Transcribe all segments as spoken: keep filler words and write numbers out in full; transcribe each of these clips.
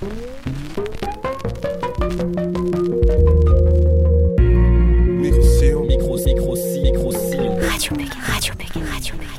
Micro-sillon. Micro-sillon. Micro-sillon. Radio Pékin. Radio Pékin. Radio Pékin.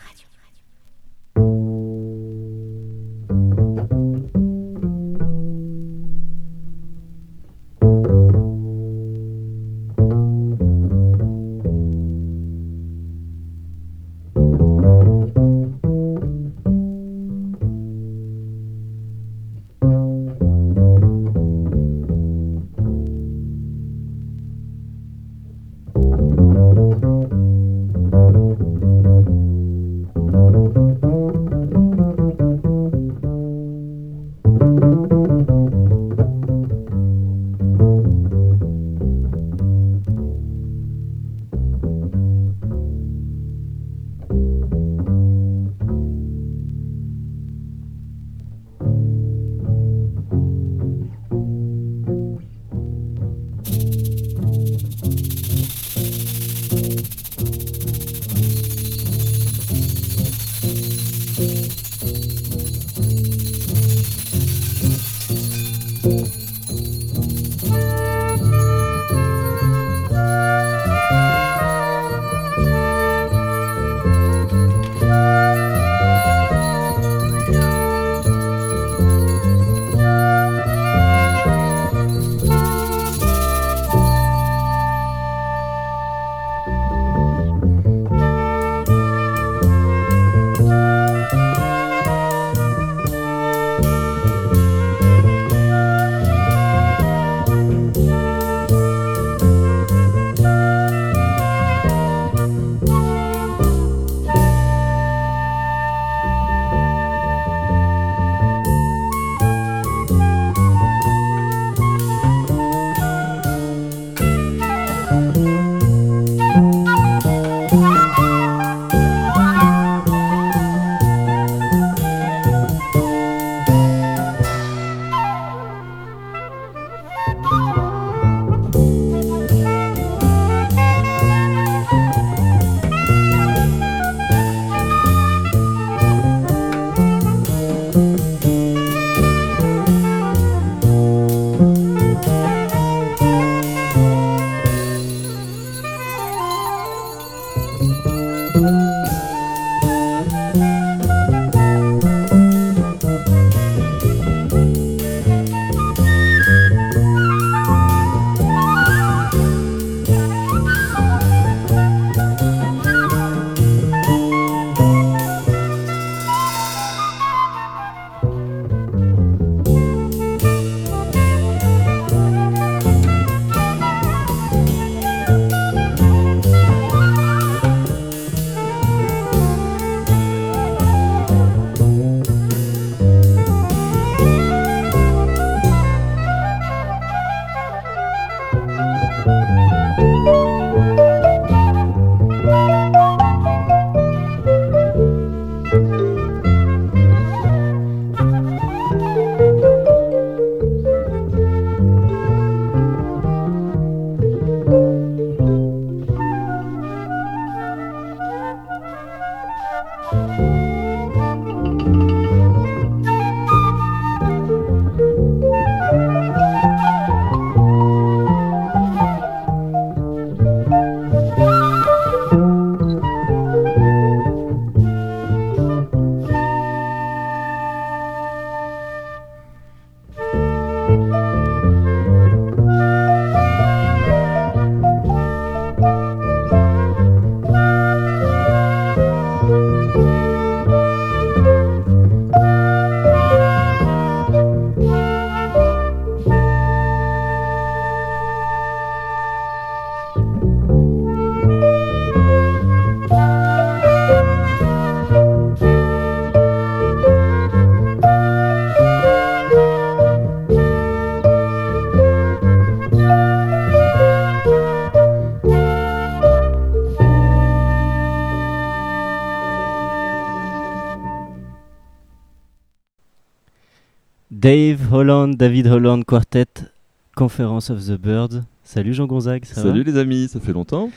Dave Holland, David Holland Quartet, Conference of the Birds. Salut Jean Gonzague, ça Salut va les amis, ça fait longtemps.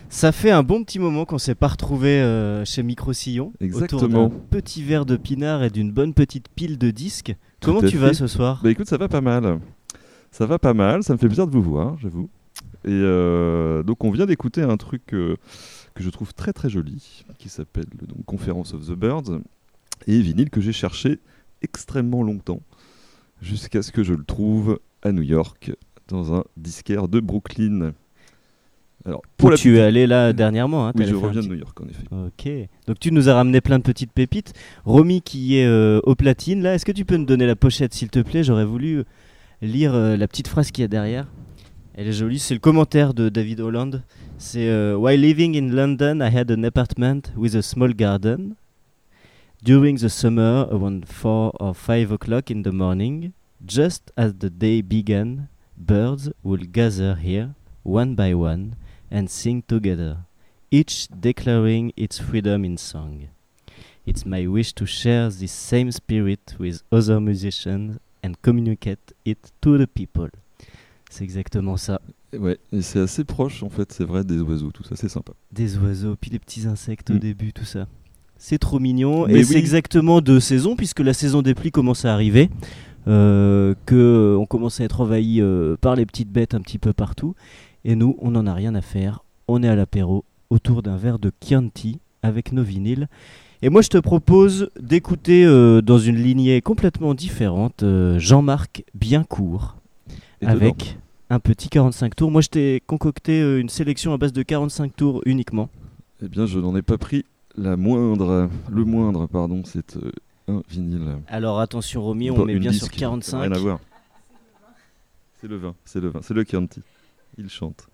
Ça fait un bon petit moment qu'on s'est pas retrouvé euh, chez Micro-Sillon. Exactement. Autour d'un petit verre de pinard et d'une bonne petite pile de disques. Tout Comment à tu fait. vas ce soir ? Bah écoute, ça va pas mal. Ça va pas mal, ça me fait plaisir de vous voir, j'avoue. Et euh, donc on vient d'écouter un truc euh, que je trouve très très joli, qui s'appelle donc Conference of the Birds, et vinyle que j'ai cherché extrêmement longtemps, jusqu'à ce que je le trouve à New York, dans un disquaire de Brooklyn. Alors, pour Où la tu petite- es allé là dernièrement hein, Oui, t'allais je faire un reviens de petit- New York en effet. Ok. Donc tu nous as ramené plein de petites pépites. Romy qui est euh, au platine là, est-ce que tu peux nous donner la pochette s'il te plaît ? J'aurais voulu lire euh, la petite phrase qu'il y a derrière. Elle est jolie, c'est le commentaire de David Holland. C'est euh, While living in London, I had an apartment with a small garden. During the summer, around four or five o'clock in the morning, just as the day began, birds will gather here, one by one, and sing together, each declaring its freedom in song. It's my wish to share this same spirit with other musicians and communicate it to the people. C'est exactement ça. Et ouais, et c'est assez proche en fait, c'est vrai, des oiseaux, tout ça, c'est sympa. Des oiseaux, puis les petits insectes au Mm. début, tout ça. C'est trop mignon. Mais et c'est oui. exactement de saison, puisque la saison des pluies commence à arriver. Euh, que euh, on commence à être envahi euh, par les petites bêtes un petit peu partout. Et nous, on n'en a rien à faire. On est à l'apéro, autour d'un verre de Chianti, avec nos vinyles. Et moi, je te propose d'écouter, euh, dans une lignée complètement différente, euh, Jean-Marc Biencourt, Étonnant. avec un petit quarante-cinq tours. Moi, je t'ai concocté euh, une sélection à base de quarante-cinq tours uniquement. Eh bien, je n'en ai pas pris la moindre, le moindre, pardon, c'est euh, un vinyle. Alors attention Romy, on Pas met une bien sur disque, quarante-cinq. Rien à voir. C'est le vin, c'est le vin, c'est le Chianti. Il chante.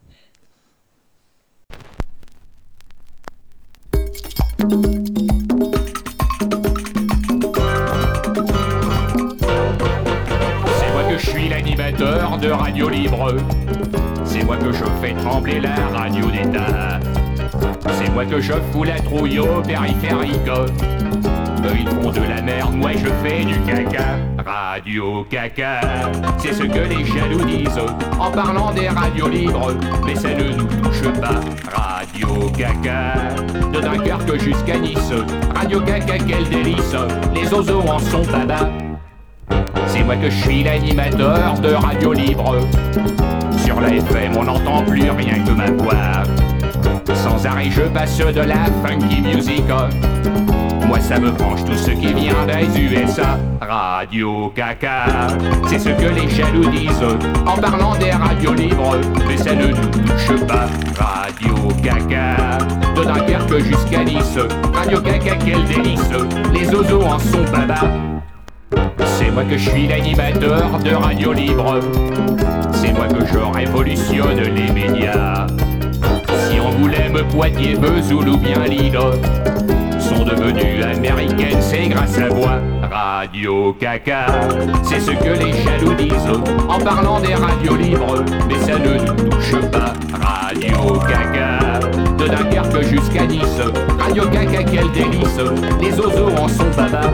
C'est moi que je suis l'animateur de Radio Libre. C'est moi que je fais trembler la radio d'État. C'est moi que je fous la trouille au périphérique. Eux ils font de la merde, moi je fais du caca. Radio caca, c'est ce que les jaloux disent en parlant des radios libres. Mais ça ne nous touche pas. Radio caca, de Dunkerque jusqu'à Nice. Radio caca, quel délice. Les oiseaux en sont baba. C'est moi que je suis l'animateur de Radio Libre. Sur la F M on n'entend plus rien que ma voix. Sans arrêt je passe de la funky music. Moi ça me branche tout ce qui vient des U S A. Radio caca, c'est ce que les jaloux disent en parlant des radios libres. Mais ça ne nous touche pas. Radio caca, de Dunkerque jusqu'à Nice. Radio caca, quel délice. Les oiseaux en sont baba. C'est moi que je suis l'animateur de Radio Libre. C'est moi que je révolutionne les médias. Si Angoulême, Poitiers, Vesoul ou bien Lille sont devenues américaines, c'est grâce à moi. Radio caca, c'est ce que les jaloux disent en parlant des radios libres. Mais ça ne nous touche pas. Radio caca, de Dunkerque jusqu'à Nice. Radio caca, quel délice. Les oiseaux en sont baba.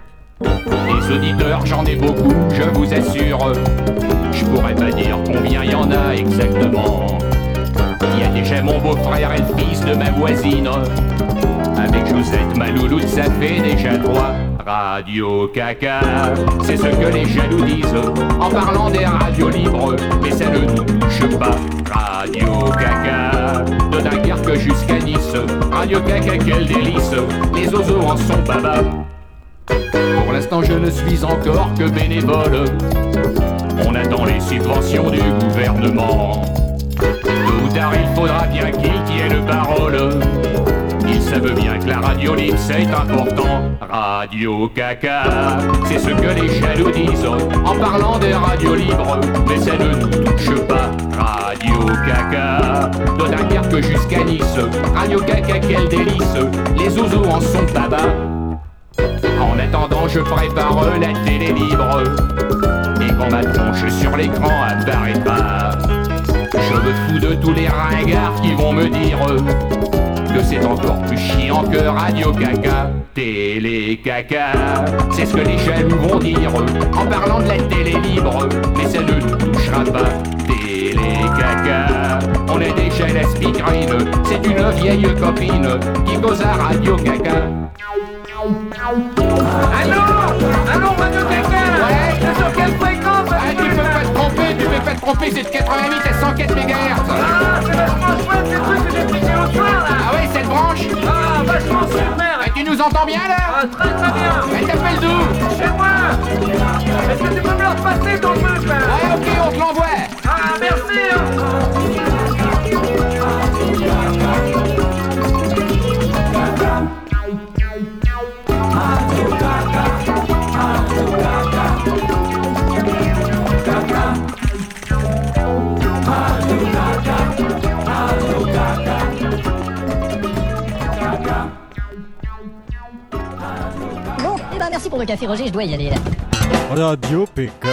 Les auditeurs, j'en ai beaucoup, je vous assure. Je pourrais pas dire combien y en a exactement. Il y a déjà mon beau-frère et le fils de ma voisine. Avec Josette, ma louloute, ça fait déjà trois. Radio caca, c'est ce que les jaloux disent en parlant des radios libres. Mais ça ne nous touche pas. Radio caca, de Dunkerque jusqu'à Nice. Radio caca, quel délice. Les oiseaux en sont baba. Pour l'instant je ne suis encore que bénévole. On attend les subventions du gouvernement. Tôt ou tard il faudra bien qu'il tienne parole. Ils savent bien que la radio libre c'est important. Radio caca, c'est ce que les jaloux disent en parlant des radios libres. Mais ça ne nous touche pas. Radio caca, de Dunkerque jusqu'à Nice. Radio caca, quel délice. Les oiseaux en sont baba. En attendant je prépare la télé libre. Et quand ma tronche sur l'écran apparaîtra, je me fous de tous les ringards qui vont me dire que c'est encore plus chiant que Radio caca. Télé caca, c'est ce que les jaloux vont dire en parlant de la télé libre. Mais ça ne nous touchera pas. Télé caca, on les déchets, la spigrine. C'est une vieille copine qui cause à Radio Caca. Allô Allô, Radio Caca. Ouais. C'est sur quelle fréquence? Ah, tu peux pas te tromper, tu peux pas te tromper, c'est de quatre-vingt-huit à cent quatre mégahertz. Ah, c'est vachement chouette, ces trucs que j'ai piqués l'autre soir, là. Ah ouais, cette branche. Ah, vachement super. Et tu nous entends bien là? Ah, très très bien. Elle t'appelle d'où? Chez moi. Est-ce que tu peux me le repasser ton truc, là? Ouais, ok, on te l'envoie. Ah, merci. Bon, eh ben merci pour le café Roger, je dois y aller là. Radio P K.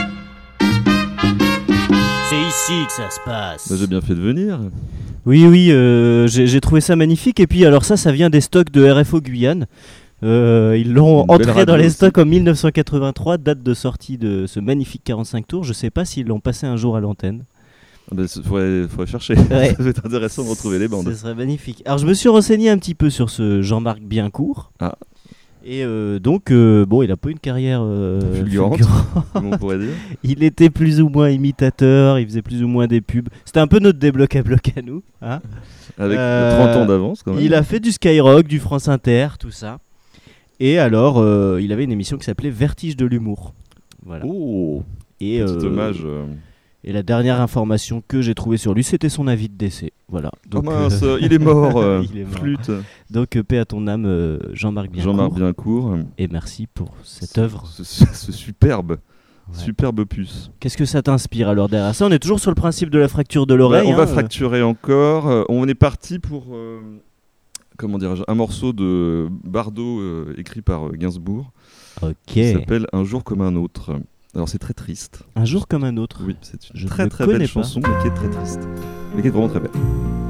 C'est ici que ça se passe. Bah, j'ai bien fait de venir. Oui, oui, euh, j'ai, j'ai trouvé ça magnifique. Et puis, alors ça, ça vient des stocks de R F O Guyane. Euh, ils l'ont Une belle entré dans radio les aussi. stocks en dix-neuf cent quatre-vingt-trois, date de sortie de ce magnifique quarante-cinq tours. Je sais pas s'ils l'ont passé un jour à l'antenne. Ah bah, il faudrait, faudrait chercher. Ouais. Ça va être intéressant de retrouver les bandes. Ce serait magnifique. Alors, je me suis renseigné un petit peu sur ce Jean-Marc Biencourt. Ah. Et euh, donc, euh, bon, il a pas une carrière euh, Fulgurante. fulgurante. Comment on pourrait dire. Il était plus ou moins imitateur, il faisait plus ou moins des pubs. C'était un peu notre débloc à bloc à nous. Hein. Avec Euh, trente ans d'avance quand même. Il a fait du Skyrock, du France Inter, tout ça. Et alors, euh, il avait une émission qui s'appelait Vertige de l'humour. Voilà. Oh, Et, petit euh, hommage. euh. et la dernière information que j'ai trouvée sur lui, c'était son avis de décès. Voilà. Oh Donc, mince, euh, il est mort. euh, il est mort. Flûte. Donc, euh, paix à ton âme, euh, Jean-Marc Biencourt. Jean-Marc Biencourt. Et merci pour cette œuvre. Ce, ce- ce superbe, Ouais. superbe opus. Qu'est-ce que ça t'inspire alors derrière ça? On est toujours sur le principe de la fracture de Bah, l'oreille. on hein, va euh. fracturer encore. Euh, on est parti pour euh, comment dirais-je, un morceau de Bardot euh, écrit par euh, Gainsbourg Ok. qui s'appelle Un jour comme un autre. Alors c'est très triste. Un jour comme un autre. Oui, c'est une Je très ne très connais belle pas. chanson, mais qui est très triste, mais qui est vraiment très belle.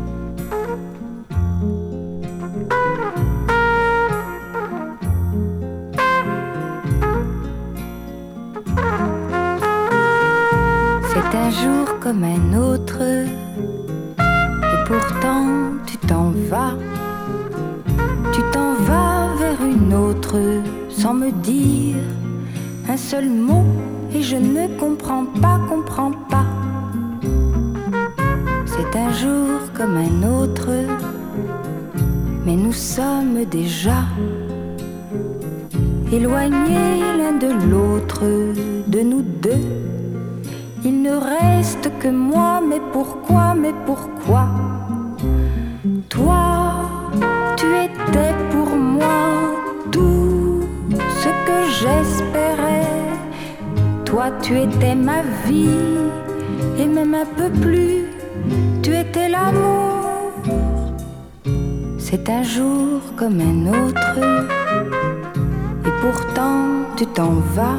C'est un jour comme un autre, et pourtant tu t'en vas. Tu t'en vas vers une autre, sans me dire un seul mot, et je ne comprends pas, comprends pas. C'est un jour comme un autre, mais nous sommes déjà éloignés l'un de l'autre, de nous deux. Il ne reste que moi, mais pourquoi, mais pourquoi? Toi, tu étais pour moi tout ce que j'espérais. Toi, tu étais ma vie, et même un peu plus, tu étais l'amour. C'est un jour comme un autre, et pourtant tu t'en vas.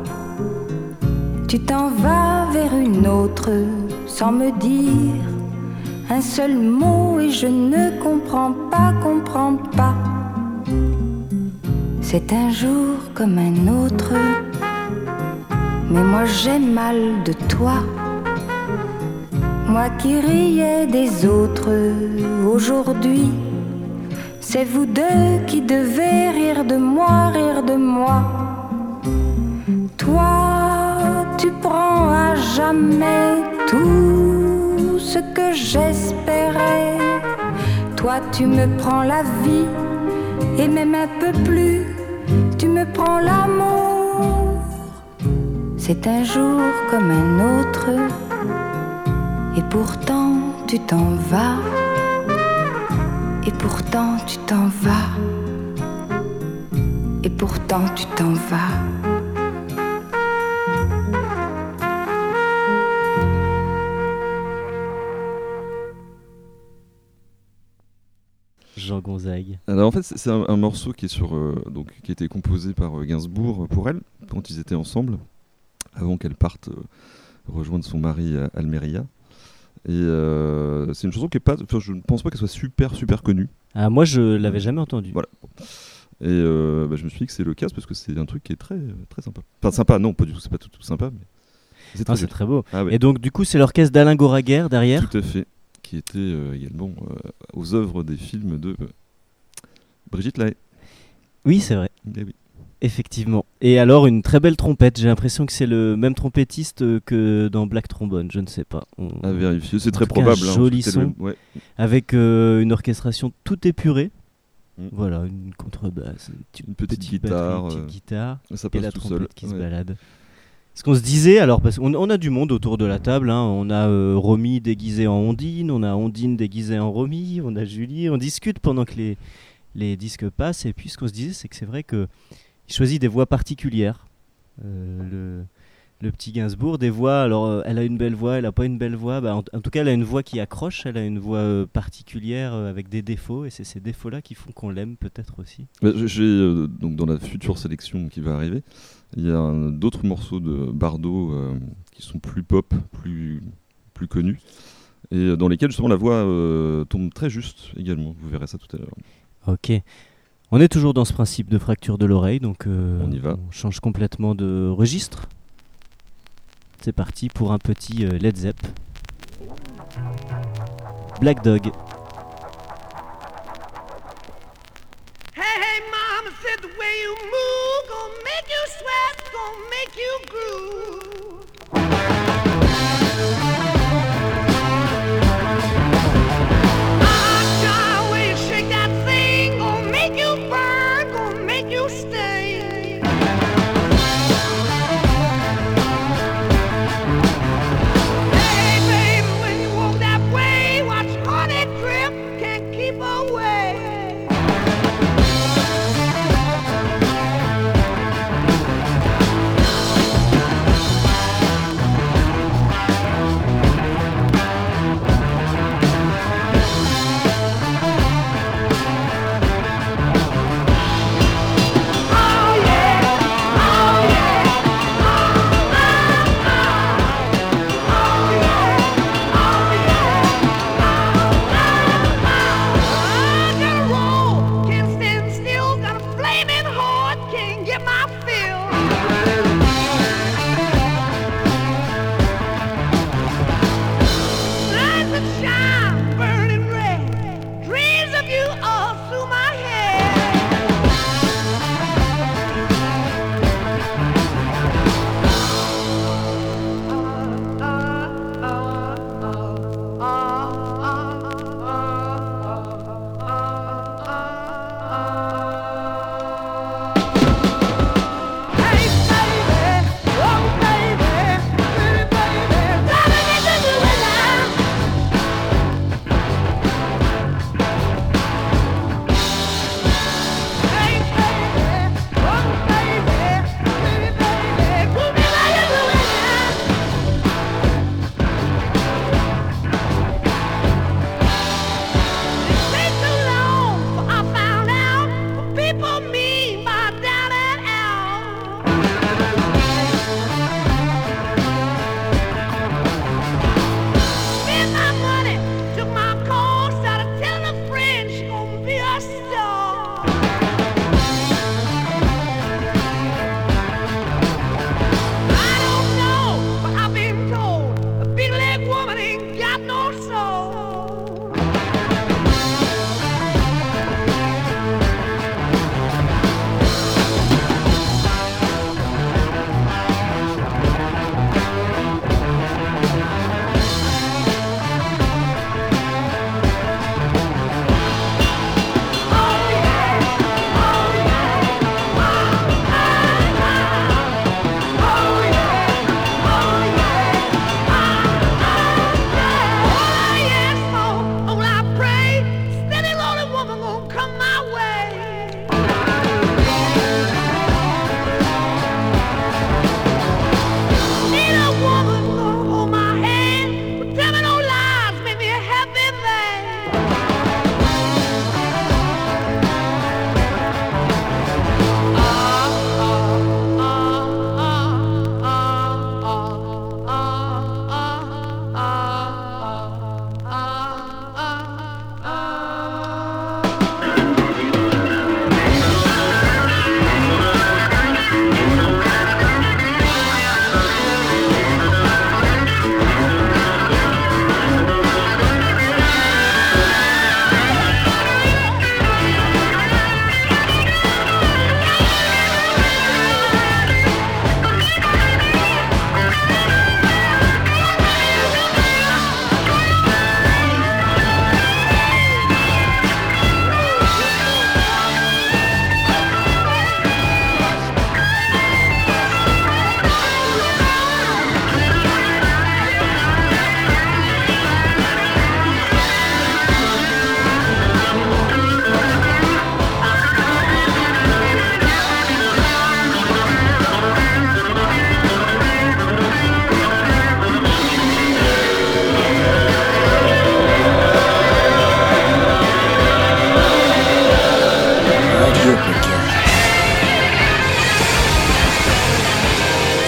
Tu t'en vas vers une autre sans me dire un seul mot, et je ne comprends pas, comprends pas. C'est un jour comme un autre, mais moi j'ai mal de toi. Moi qui riais des autres, aujourd'hui c'est vous deux qui devez rire de moi, rire de moi. Toi, tu prends à jamais tout ce que j'espérais. Toi, tu me prends la vie, et même un peu plus, tu me prends l'amour. C'est un jour comme un autre, et pourtant tu t'en vas. Et pourtant tu t'en vas. Et pourtant tu t'en vas. Jean Gonzague. Alors en fait c'est c'est un, un morceau qui est sur euh, donc qui a été composé par euh, Gainsbourg pour elle quand ils étaient ensemble avant qu'elle parte euh, rejoindre son mari à Almeria. Et euh, c'est une chanson qui est pas, enfin, je ne pense pas qu'elle soit super super connue. Ah, moi, je l'avais jamais entendue. Voilà. Et euh, bah, je me suis dit que c'est le cas parce que c'est un truc qui est très très sympa. Enfin sympa, non, pas du tout, c'est pas tout, tout sympa, mais c'est très, Ah, c'est joli. très beau. Ah, ouais. Et donc, du coup, c'est l'orchestre d'Alain Goraguer derrière. Tout à fait. qui était euh, également euh, aux œuvres des films de euh, Brigitte Lahaie. Oui, c'est vrai. Eh oui. Effectivement. Et alors, une très belle trompette. J'ai l'impression que c'est le même trompettiste que dans Black Trombone. Je ne sais pas. On... À vérifier, c'est En très tout cas, probable. un hein, joli parce que c'était son. le- ouais. Avec euh, une orchestration tout épurée. Mm. Voilà, une contrebasse, une, Une petite batterie, guitare, une petite euh, guitare Ça et passe la tout trompette seul. qui se ouais. balade. Ce qu'on se disait, alors, parce qu'on on a du monde autour de la table, hein. On a euh, Romy déguisée en Ondine, on a Ondine déguisée en Romy, on a Julie, on discute pendant que les, les disques passent, et puis ce qu'on se disait, c'est que c'est vrai qu'il choisit des voix particulières. Euh, le, le petit Gainsbourg, des voix, alors euh, elle a une belle voix, elle a pas une belle voix, bah, en, en tout cas elle a une voix qui accroche, elle a une voix euh, particulière euh, avec des défauts, et c'est ces défauts-là qui font qu'on l'aime peut-être aussi. Bah, j'ai- j'ai, euh, donc dans la future sélection qui va arriver, il y a un- d'autres morceaux de Bardot euh, qui sont plus pop, plus, plus connus, et euh, dans lesquels justement la voix euh, tombe très juste également. Vous verrez ça tout à l'heure. Ok. On est toujours dans ce principe de fracture de l'oreille, donc euh, On y va. on change complètement de registre. C'est parti pour un petit euh, Led Zepp. Black Dog. Hey, hey, mama said the way you move gonna make you sweat, gonna make you groove. Ah, way you shake that thing gonna make you burn, gonna make you sting. Hey, baby, when you walk that way, watch honey drip, can't keep away. Oh yeah, oh yeah, oh oh oh yeah, oh yeah, oh gotta roll, can't stand still, got a flaming heart, can't get my fill. Lights that shine, burning red, dreams of you all through my head. Hey baby, oh baby, pretty baby, darling, it's a new life. Hey baby, oh baby, pretty baby, put me like a new life. It takes too long, for I found out what people mean by down and out. Spent my money, took my call, started telling a friend she gon' be a star. I don't know, but I've been told a big leg woman ain't got no soul.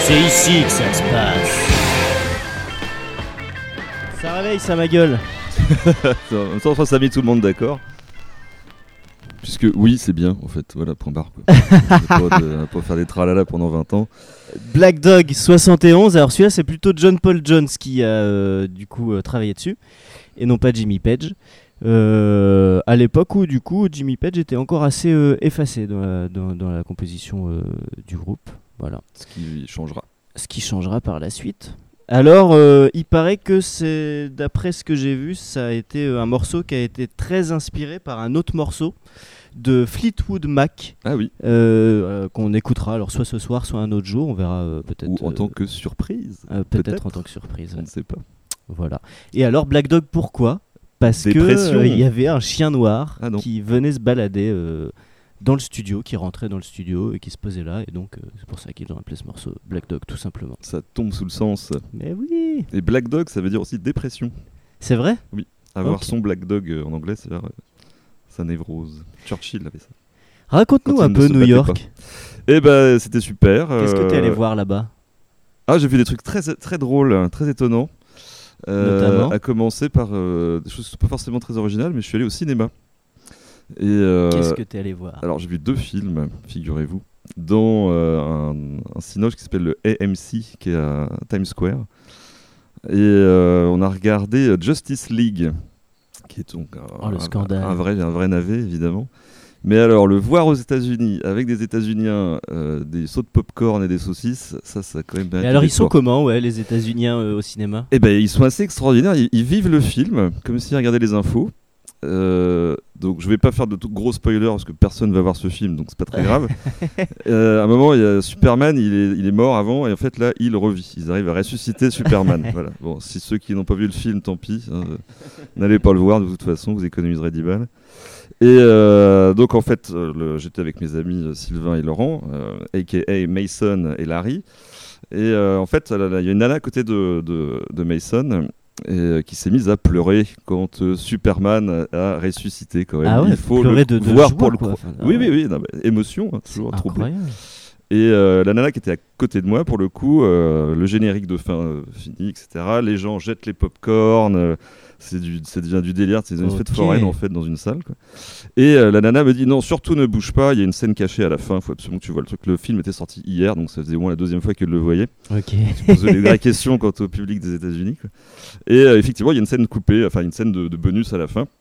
C'est ici que ça se passe. Ça réveille ça ma gueule. En même temps, ça a mis tout le monde d'accord. Puisque oui, c'est bien en fait, voilà, point barre quoi. On va pas, de- on va pas faire des tralala pendant vingt ans. Black Dog soixante et onze, alors celui-là c'est plutôt John Paul Jones qui a euh, du coup euh, travaillé dessus et non pas Jimmy Page. Euh, à l'époque où du coup Jimmy Page était encore assez euh, effacé dans la, dans, dans la composition euh, du groupe. Voilà. Ce qui changera. Ce qui changera par la suite. Alors, euh, il paraît que c'est, d'après ce que j'ai vu, ça a été euh, un morceau qui a été très inspiré par un autre morceau de Fleetwood Mac Ah oui. euh, euh, qu'on écoutera alors soit ce soir, soit un autre jour, on verra euh, peut-être. Ou en euh, tant que surprise. euh, peut-être, peut-être. en tant que surprise. On ouais. ne sait pas. Voilà. Et alors Black Dog, pourquoi ? Parce que Dépression. euh, il y avait un chien noir Ah non. qui venait se balader euh, dans le studio, qui rentrait dans le studio et qui se posait là, et donc euh, c'est pour ça qu'ils ont appelé ce morceau Black Dog, tout simplement. Ça tombe sous le sens. Mais oui, Et Black Dog, ça veut dire aussi dépression. c'est vrai. Avoir Ok. son Black Dog euh, en anglais, c'est dire euh, sa névrose. Churchill avait ça. Raconte-nous Quand un il ne peu se New battait York. Et ben, c'était super. Qu'est-ce que euh, t'es allé voir là-bas ? Ah, j'ai vu des trucs très, très drôles, hein, très étonnants. Euh, Notamment à commencer par euh, des choses qui sont pas forcément très originales, mais je suis allé au cinéma. Et euh, Qu'est-ce que t'es allé voir ? alors j'ai vu deux films, figurez-vous, dans euh, un, un cinoche qui s'appelle le A M C, qui est à Times Square. Et euh, on a regardé Justice League, qui est donc un, Oh, le un- scandale. un vrai, un vrai navet évidemment. Mais alors le voir aux États-Unis avec des États-Uniens, euh, des sauts de popcorn et des saucisses, ça, ça a quand même. Et alors ils sont comment, ouais, les États-Uniens euh, au cinéma ? Eh ben, ils sont assez extraordinaires. Ils, ils vivent le film comme s'ils regardaient les infos. Euh, donc, je vais pas faire de tout gros spoilers parce que personne va voir ce film, donc c'est pas très grave. Euh, à un moment, il y a Superman, il est, il est mort avant, et en fait là, il revit. Ils arrivent à ressusciter Superman. Voilà. Bon, si ceux qui n'ont pas vu le film, tant pis. Hein, euh, n'allez pas le voir de toute façon, vous économiserez dix balles. Et euh, donc en fait, euh, le- j'étais avec mes amis euh, Sylvain et Laurent, euh, aka Mason et Larry. Et euh, en fait, là, là, il y a une nana à côté de, de, de Mason et, euh, qui s'est mise à pleurer quand euh, Superman a ressuscité. Quand même. Ah ouais, Il faut pleurer le de- de voir joie, pour le quoi. coup. Enfin, Oui, ah oui, ouais. oui, non, mais émotion, hein, toujours troublé. Incroyable. Et euh, la nana qui était à côté de moi, pour le coup, euh, le générique de fin euh, fini, et cetera. Les gens jettent les pop-corn, euh, c'est du, ça devient du délire, c'est une fête Ok. foraine en fait dans une salle. Quoi. Et euh, la nana me dit non, surtout ne bouge pas, il y a une scène cachée à la fin, il faut absolument que tu vois le truc. Le film était sorti hier, donc ça faisait au moins la deuxième fois qu'elle le voyait. Ok. Je posais des vraies questions quant au public des États-Unis. Quoi. Et euh, effectivement, il y a une scène coupée, enfin une scène de, de bonus à la fin,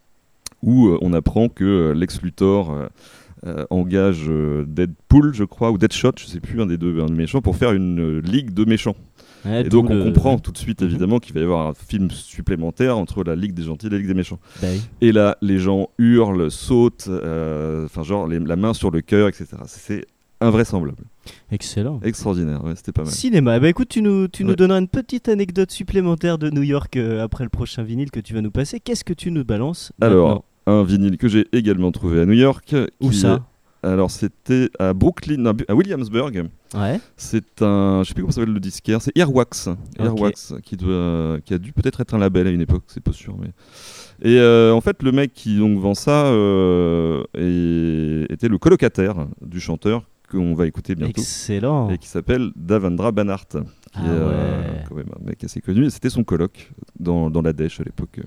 où euh, on apprend que euh, Lex Luthor euh, euh, engage euh, Deadpool, je crois, ou Deadshot, je sais plus, un des deux, un des méchants, pour faire une euh, ligue de méchants. Ouais, Et donc d'où on le- comprend tout de suite Mhm. évidemment qu'il va y avoir un film supplémentaire entre la Ligue des Gentils et la Ligue des Méchants. Bah oui. Et là, les gens hurlent, sautent, euh, enfin genre les- la main sur le cœur, et cetera. C'est invraisemblable, Excellent. extraordinaire. Ouais, c'était pas mal. Cinéma. Eh ben, écoute, tu nous, tu nous Ouais. donneras une petite anecdote supplémentaire de New York euh, après le prochain vinyle que tu vas nous passer. Qu'est-ce que tu nous balances Alors, maintenant un vinyle que j'ai également trouvé à New York. Où qui ça est- Alors c'était à Brooklyn, non, à Williamsburg. Ouais. C'est un, je sais plus comment s'appelle le disquaire, c'est Earwax, Earwax qui doit, qui a dû peut-être être un label à une époque, c'est pas sûr, mais. Et euh, en fait, le mec qui donc vend ça euh, est- était le colocataire du chanteur qu'on va écouter bientôt Excellent. et qui s'appelle Davendra Banhart, qui Ah est euh, ouais. quand même un mec assez connu. Et c'était son coloc dans, dans la Dèche à l'époque.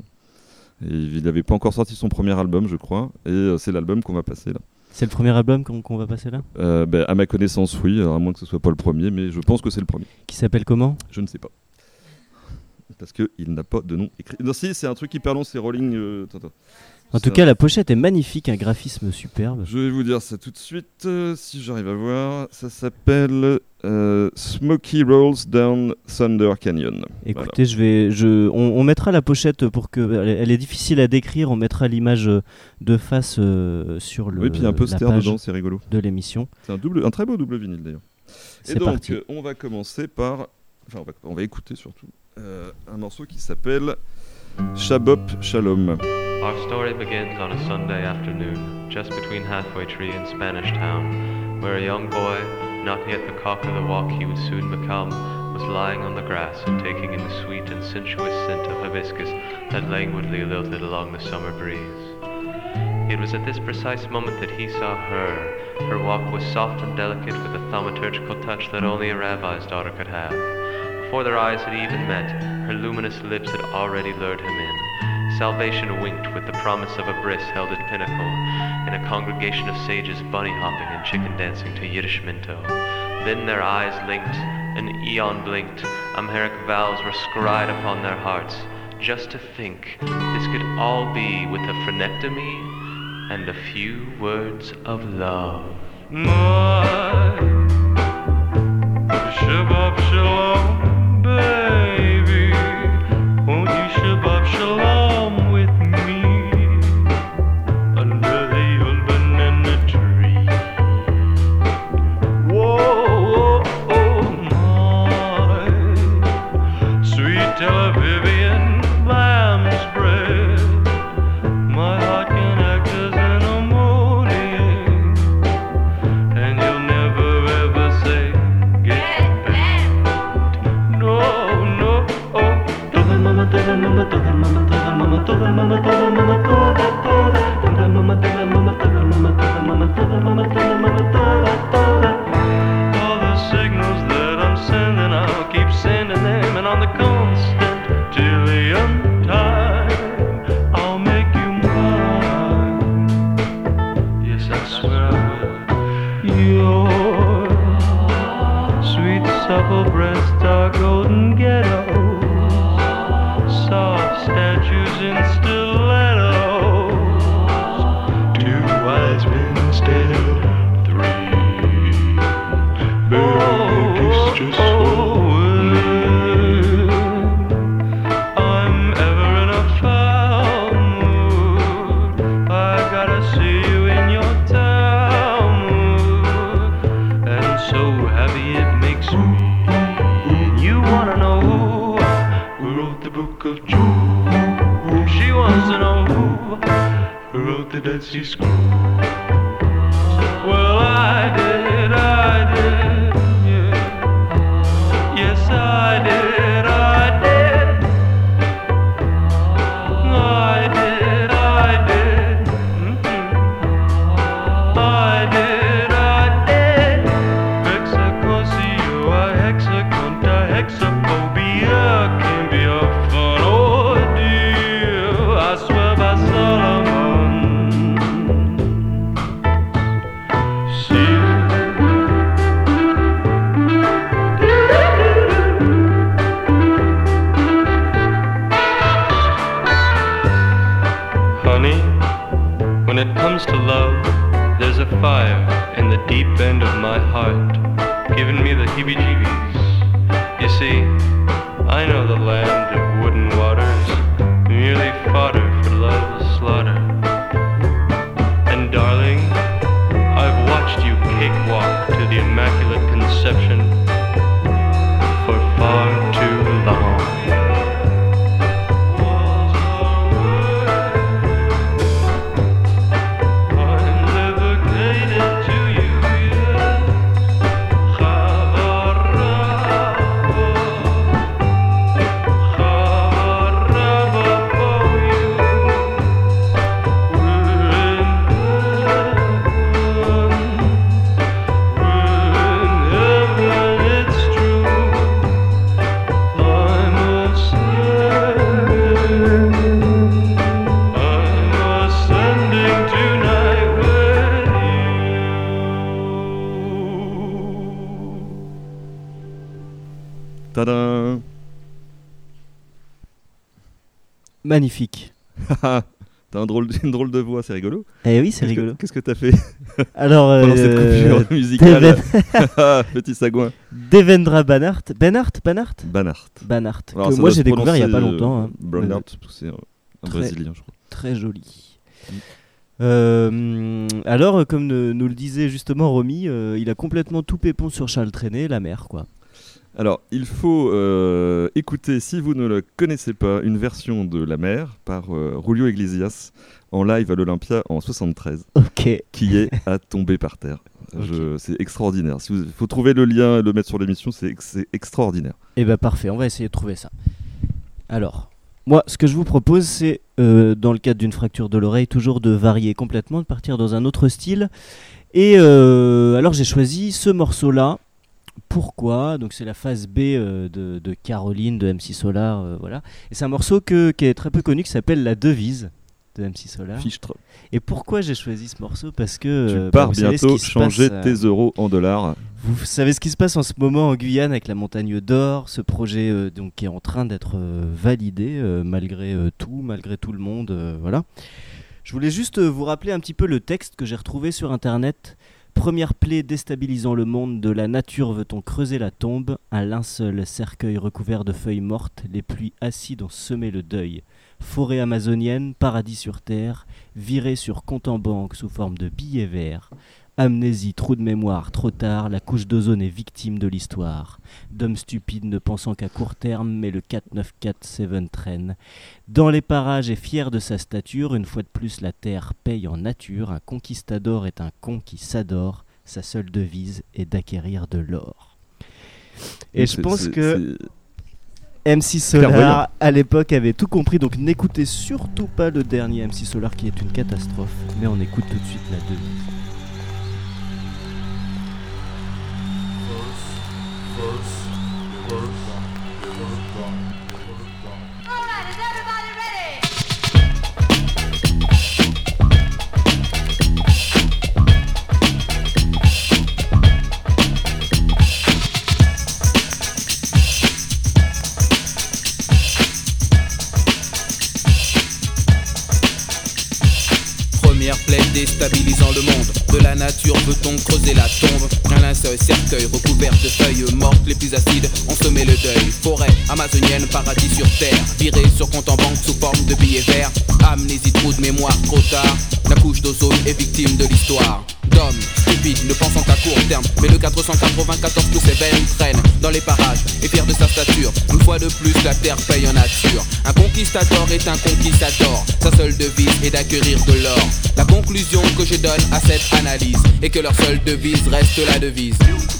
Et il n'avait pas encore sorti son premier album, je crois, et euh, c'est l'album qu'on va passer là. C'est le premier album qu'on qu'on va passer là ? Euh, ben, à ma connaissance, oui, alors à moins que ce soit pas le premier, mais je pense que c'est le premier. Qui s'appelle comment ? Je ne sais pas. Parce qu'il n'a pas de nom écrit. Non, si, c'est un truc hyper long, c'est Rolling. euh, attends, attends. En C'est tout cas, la pochette est magnifique, un graphisme superbe. Je vais vous dire ça tout de suite, euh, si j'arrive à voir. Ça s'appelle euh, Smoky Rolls Down Thunder Canyon. Écoutez, je vais, je, on, on mettra la pochette pour que elle, est- elle est difficile à décrire. On mettra l'image euh, de face euh, sur le. Oui, puis il y a un la poster page dedans, c'est rigolo. de l'émission. C'est un, double, un très beau double vinyle d'ailleurs. Et C'est donc, parti. euh, on va commencer par. Enfin, on va, on va écouter surtout euh, un morceau qui s'appelle Shabop Shalom. Our story begins on a Sunday afternoon, just between Halfway Tree and Spanish Town, where a young boy, not yet the cock of the walk he would soon become, was lying on the grass and taking in the sweet and sensuous scent of hibiscus that languidly lilted along the summer breeze. It was at this precise moment that he saw her. Her walk was soft and delicate with a thaumaturgical touch that only a rabbi's daughter could have. Before their eyes had even met, her luminous lips had already lured him in. Salvation winked with the promise of a bris held at pinnacle, in a congregation of sages bunny hopping and chicken dancing to Yiddish minto. Then their eyes linked, an eon blinked, Amharic vows were scried upon their hearts. Just to think, this could all be with a phrenectomy and a few words of love. My Shabbat Shalom, baby, won't you Shabbat Shalom with me under the old banana tree? Whoa, oh my sweet Tel Avivian lamb's bread, my heart can act as an emollient, and you'll never ever say get back. No, no, oh. Toda mama, toda mama, toda mama, toda mama, toda mama, toda mama, toda, toda. Toda mama, toda mama, toda mama, toda mama, toda mama, toda mama, toda, toda. All the signals that I'm sending, I'll keep sending them, and on the constant Tillium time, I'll make you mine. Yes, I swear I will. Your sweet supple breasts are golden ghettos, soft statues in stilettos, two wise men instead of three. Baby, it's just for me. I'm ever in a foul mood. I gotta see you in your town mood, and so happy it makes me. You wanna know who, who wrote the book of Job? She wants to know who, who wrote the Dead Sea Scrolls. Well, I did, I did, yeah. Yes, I did, I did. I did, I did. Mm-hmm. I did, I did. Hexacosio, hexaconta, hexaphobia can be a fun ordeal. I swear by Solomon. See. Honey, when it comes to love, there's a fire in the deep end of my heart, giving me the heebie-jeebies. You see, I know the land of wooden waters, merely fodder for love's slaughter. And darling, I've watched you cakewalk to the Immaculate Conception for far too long. Tadam. Magnifique. T'as un drôle, une drôle de voix, c'est rigolo. Eh oui, c'est Qu'est-ce que- rigolo. Qu'est-ce que t'as fait Alors, pendant cette euh, coupure musicale? Deven- Petit sagouin. Devendra Banhart, Banhart, Banhart, Banhart. Banhart. Alors, Que ça moi doit j'ai se découvert il y a pas prononcer, longtemps. euh, hein. Banhart, Euh, parce que c'est un, un très- Brésilien, je crois. Très joli. Mm. Euh, alors, comme ne- nous le disait justement Romy, euh, il a complètement tout pépon sur Charles Trenet, la mer, quoi. Alors, il faut euh, écouter, si vous ne le connaissez pas, une version de La Mer par euh, Julio Iglesias en live à l'Olympia en soixante-treize, Ok. qui est à tomber par terre. Je- C'est extraordinaire. Il faut trouver le lien et le mettre sur l'émission, c'est ex- c'est extraordinaire. Et bah parfait, on va essayer de trouver ça. Alors, moi, ce que je vous propose, c'est, euh, dans le cadre d'une fracture de l'oreille, toujours de varier complètement, de partir dans un autre style. Et euh, alors, j'ai choisi ce morceau-là. Pourquoi ? Donc, c'est la phase B euh, de, de Caroline, de M C Solar, euh, voilà. Et c'est un morceau que, qui est très peu connu, qui s'appelle La Devise de M C Solar. Fichtre. Et pourquoi j'ai choisi ce morceau ? Parce que Tu euh, pars bah, vous savez ce bientôt qui se changer passe, euh, tes euros en dollars. Vous savez ce qui se passe en ce moment en Guyane avec la montagne d'or, ce projet euh, donc, qui est en train d'être euh, validé euh, malgré euh, tout, malgré tout le monde, euh, voilà. Je voulais juste euh, vous rappeler un petit peu le texte que j'ai retrouvé sur internet. Première plaie déstabilisant le monde, de la nature veut-on creuser la tombe, un linceul cercueil recouvert de feuilles mortes, les pluies acides ont semé le deuil. Forêt amazonienne, paradis sur terre, viré sur compte en banque sous forme de billets verts. Amnésie, trou de mémoire, trop tard, la couche d'ozone est victime de l'histoire. D'hommes stupides ne pensant qu'à court terme, mais le quatre neuf quatre sept traîne. Dans les parages et fier de sa stature, une fois de plus la terre paye en nature. Un conquistador est un con qui s'adore, sa seule devise est d'acquérir de l'or. Et C'est- je pense c'est- que c'est- M C Solar Clairvoyant. à l'époque avait tout compris, donc n'écoutez surtout pas le dernier M C Solar qui est une catastrophe, mais on écoute tout de suite la devise. All right, is everybody ready? Première plaie déstabilisant le monde. De la nature veut-on creuser la tombe. Un linceul cercueil recouvert de feuilles mortes, les plus acides ont semé le deuil. Forêt amazonienne, paradis sur terre, viré sur compte en banque sous forme de billets verts. Amnésie, trou de mémoire, trop tard, la couche d'ozone est victime de l'histoire. D'hommes stupides ne pensant qu'à court terme, mais le quatre cent quatre-vingt-quatorze tous ses veines traînent dans les parages et fier de sa stature. Une fois de plus la terre paye en nature. Un conquistador est un conquistador, sa seule devise est d'acquérir de l'or. La conclusion que je donne à cette analyse est que leur seule devise reste la devise.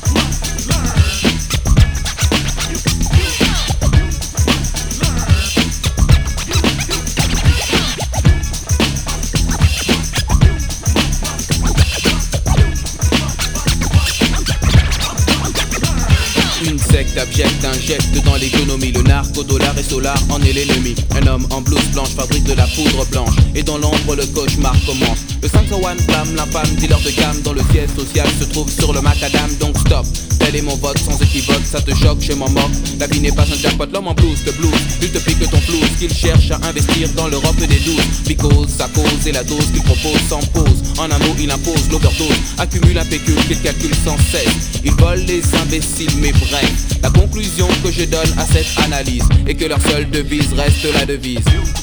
Une secte abjecte injecte dans l'économie le narco, dollar et solar en est l'ennemi. Un homme en blouse blanche fabrique de la poudre blanche et dans l'ombre le cauchemar commence. Le cinq cent un blâme l'infâme dealer de gamme dont le siège social se trouve sur le macadam. Donc stop, tel est mon vote sans équivoque, ça te choque, je m'en moque. La vie n'est pas un jackpot, l'homme en blouse te blouse, il te pique ton flouze, qu'il cherche à investir dans l'Europe des douze. Because sa cause et la dose qu'il propose sans pause. En un mot il impose l'overdose, accumule un pécule qu'il calcule sans cesse. Il vole les imbéciles mais bref, la conclusion que je donne à cette analyse est que leur seule devise reste la devise.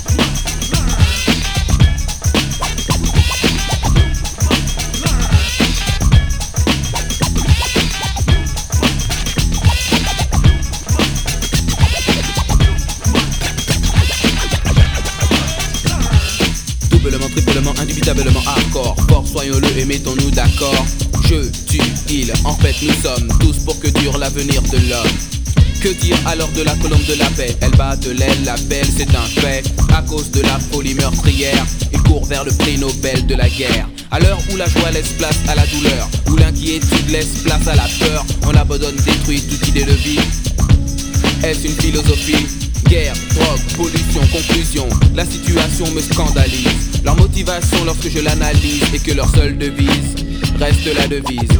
Doublement, triplement, indubitablement hardcore. Fort, soyons-le et mettons-nous d'accord. Je, tu, il, en fait nous sommes tous pour que dure l'avenir de l'homme. Que dire alors de la colombe de la paix? Elle bat de l'aile, la belle, c'est un fait. À cause de la folie meurtrière, il court vers le prix Nobel de la guerre. À l'heure où la joie laisse place à la douleur, où l'inquiétude laisse place à la peur, on abandonne, détruit toute idée de vie. Est-ce une philosophie? Guerre, drogue, pollution, conclusion, la situation me scandalise. Leur motivation lorsque je l'analyse est que leur seule devise reste la devise.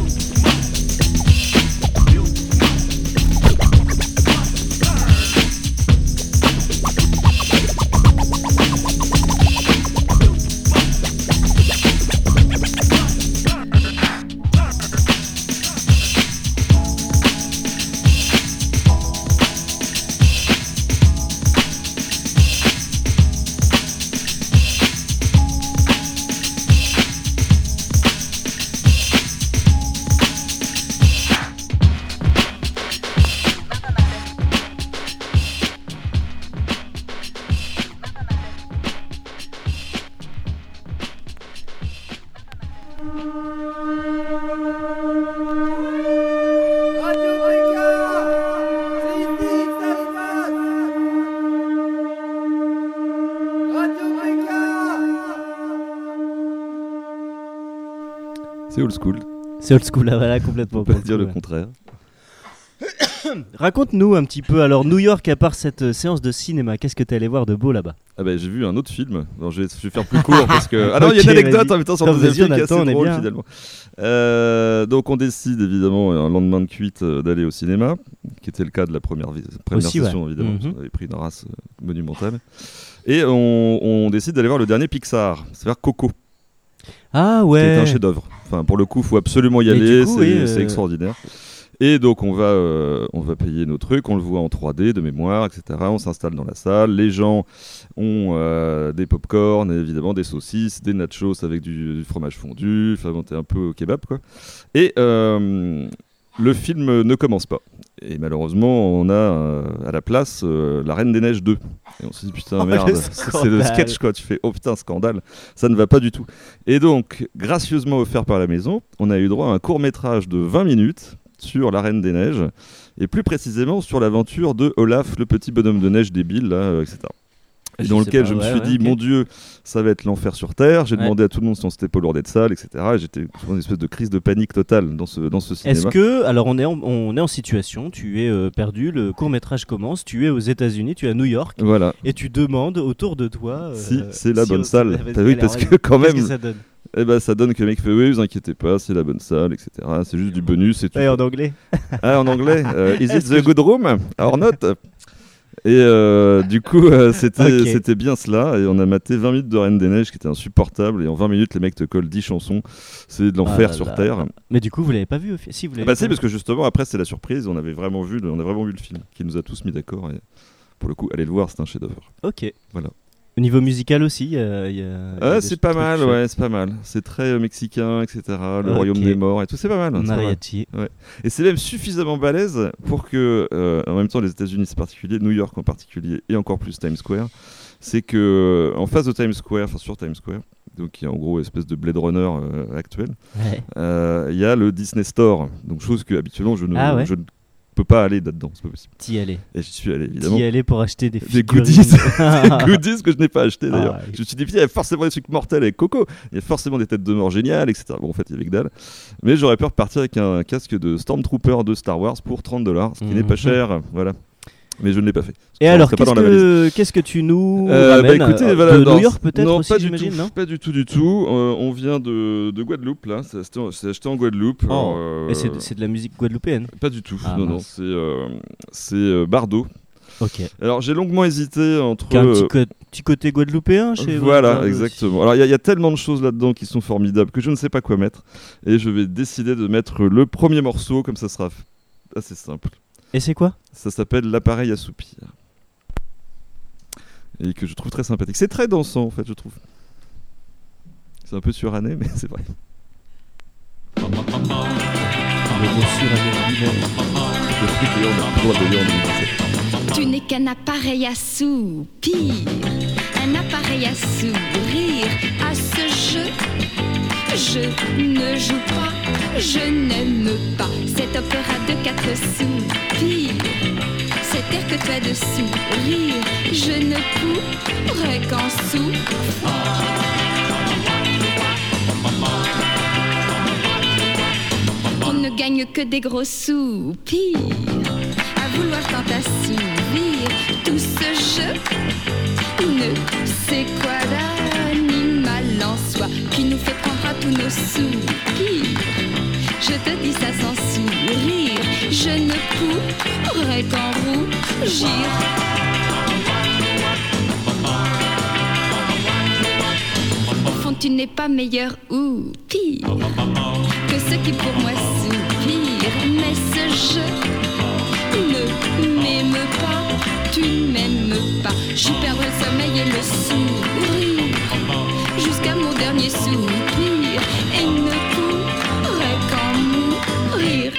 C'est old school. C'est old school, là, voilà, complètement. On peut old dire school, le ouais. contraire. Raconte-nous un petit peu, alors New York, à part cette euh, séance de cinéma, qu'est-ce que t'es allé voir de beau là-bas? Ah bah, j'ai vu un autre film. Non, je, vais, je vais faire plus court parce que. Ah non, il y a Ok, une anecdote vas-y. en même temps sur Attends, le vas-y, deuxième on a film qui est le temps, assez on est drôle bien. finalement. Euh, donc on décide évidemment un lendemain de cuite euh, d'aller au cinéma, qui était le cas de la première, vi- première Aussi, session ouais. évidemment. Mhm. Parce qu'on avait pris une race euh, monumentale. Et on, on décide d'aller voir le dernier Pixar, c'est-à-dire Coco, Ah qui ouais. est un chef-d'œuvre. Enfin pour le coup, faut absolument y Mais aller, du coup, c'est, oui, euh, c'est extraordinaire. Et donc on va, euh, on va payer nos trucs, on le voit en trois D de mémoire, et cetera. On s'installe dans la salle, les gens ont euh, des pop-corn, évidemment des saucisses, des nachos avec du, du fromage fondu, enfin bon, t'es un peu au kebab quoi. Et euh, le film ne commence pas. Et malheureusement, on a euh, à la place euh, La Reine des Neiges deux. Et on se dit putain Oh, merde, le c'est c'est le scandale. sketch quoi. Tu fais oh putain scandale, ça ne va pas du tout. Et donc, gracieusement offert par la maison, on a eu droit à un court métrage de vingt minutes sur La Reine des Neiges, et plus précisément sur l'aventure de Olaf, le petit bonhomme de neige débile, là, euh, et cetera. Et Je dans sais lequel pas, je me ouais, suis ouais, dit, ok. mon Dieu, ça va être l'enfer sur Terre. J'ai Ouais. demandé à tout le monde si on s'était pas lourd d'être sale, et cetera. Et j'étais dans une espèce de crise de panique totale dans ce, dans ce cinéma. Est-ce que, alors on est en, on est en situation, tu es euh, perdu, le court-métrage commence, tu es aux États-Unis, tu es à New York, Voilà. et tu demandes autour de toi. euh, Si, c'est la si bonne on- salle. vas-y, T'as vu, allez, parce alors, que quand qu'est-ce même- que ça donne? Et ben ça donne que le mec fait oui, vous inquiétez pas, c'est la bonne salle, et cetera. C'est juste du bonus et tout. Ouais, en anglais. Ah, en anglais. euh, Is it Est-ce the que good room or not? Et euh, du coup, euh, c'était, Ok. c'était bien cela. Et on a maté vingt minutes de Reine des Neiges qui était insupportable. Et en vingt minutes, les mecs te collent dix chansons. C'est de l'enfer Ah là sur là. Terre. Mais du coup, vous l'avez pas vu au fi- Si, vous Ah l'avez bah pas si, vu. parce que justement, après, c'est la surprise. On avait vraiment vu le, on a vraiment vu le film qui nous a tous mis d'accord. Et pour le coup, allez le voir, c'est un chef-d'œuvre. Ok. Voilà. Au niveau musical aussi, il y a- il y a- il y a Ah, des c'est pas trucs mal, chouettes. ouais, c'est pas mal. C'est très euh, mexicain, et cetera. Le Ok. royaume des morts et tout, c'est pas mal. hein, c'est pas mal. Mariachi. Et c'est même suffisamment balèze pour que, euh, en même temps, les États-Unis c'est particulier, New York en particulier, et encore plus Times Square, c'est que en face de Times Square, enfin sur Times Square, donc qui est en gros espèce de Blade Runner euh, actuel, Ouais. euh, il y a le Disney Store, donc chose que habituellement je ne, Ah ouais. je ne peux pas aller là-dedans, c'est pas possible. T'y allais. Et j'y suis allé évidemment. T'y allais pour acheter des Des figurines. goodies, des goodies que je n'ai pas acheté d'ailleurs. Ah, oui. Je me suis dit, putain, il y a forcément des trucs mortels avec Coco, il y a forcément des têtes de mort géniales, et cetera. Bon, en fait, il y avait que dalle. Mais j'aurais pu repartir avec un casque de Stormtrooper de Star Wars pour trente dollars, ce qui n'est pas Mhm. cher, voilà. Mais je ne l'ai pas fait. Et Ça alors, rentrait pas qu'est-ce dans la valise. que, qu'est-ce que tu nous Euh, ramènes bah écoutez, euh, voilà, de non, New York peut-être non, aussi, pas du j'imagine, tout, non pas du tout, du tout. Euh, on vient de, de Guadeloupe, là. C'est acheté, en- c'est acheté en Guadeloupe. Oh. Alors, euh, Et c'est, c'est de la musique guadeloupéenne. Pas du tout. Ah, non, non, mince. c'est euh, c'est euh, Bardo. Ok. Alors j'ai longuement hésité entre. Qui a un petit, euh, co- petit côté guadeloupéen chez Voilà, Bardo exactement. Alors il y, a- il y a tellement de choses là-dedans qui sont formidables que je ne sais pas quoi mettre. Et je vais décider de mettre le premier morceau, comme ça sera f- assez simple. Et c'est quoi? Ça s'appelle L'appareil à soupir. Et que je trouve très sympathique. C'est très dansant en fait, je trouve. C'est un peu suranné, mais c'est vrai. Le mot suranné lui-même. Le fric, d'ailleurs, on a plus le droit de le dire en deux mille dix-sept. Tu n'es qu'un appareil à soupir, un appareil à sourire. À ce jeu, je ne joue pas, je n'aime pas cet opéra de quatre soupirs. Cet air que tu as de sourire, je ne pourrais qu'en souffrir. On ne gagne que des gros soupirs, à vouloir tant assouvir tout ce jeu. Ne sais quoi d'animal en soi qui nous fait prendre à tous nos soupirs. Je te dis ça sans sourire, je ne pourrais qu'en rougir. Au fond, tu n'es pas meilleur ou pire que ceux qui pour moi soupirent. Mais ce jeu ne m'aime pas, tu ne m'aimes pas. J'y perdrai le sommeil et le sourire jusqu'à mon dernier soupir et ne pourrai qu'en mourir.